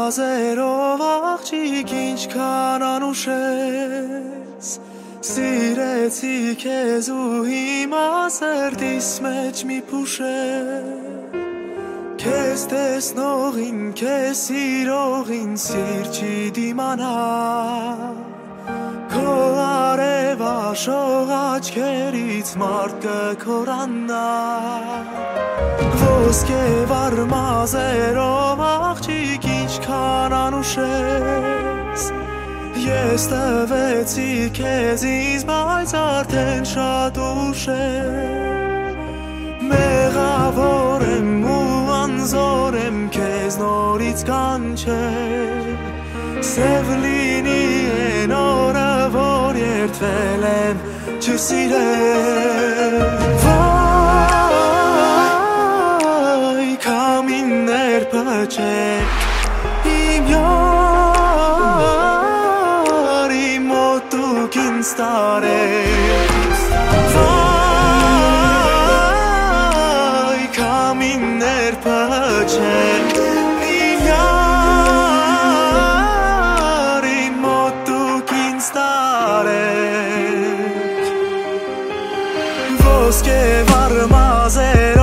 մազերով աղջիկ ինչքան անուշես Սիրեցի քեզ ու հիմա սրտիս մեջ մի փուշեր Քեզ տեսնողին, քեզ սիրողին սիր չի դիմանա Քո արևաշող աչքերից մարդ կքորանա Ոսկե վառ մազերով աղջիկ ինչքան անուշես Ես տվեցի քեզ ինձ բայց արդեն շատ ուշ է Մեղավոր եմ ու անզոր եմ քեզ նորից կանչել Սև լինի են օրը որ երդվել եմ չսիրել Վայ քամիներ փչեք իմ յար իմ մոտ դուք ինձ տարեք Վայ քամիներ փչեք իմ յար իմ մոտ դուք ինձ տարեք Ոսկե վառ մազեր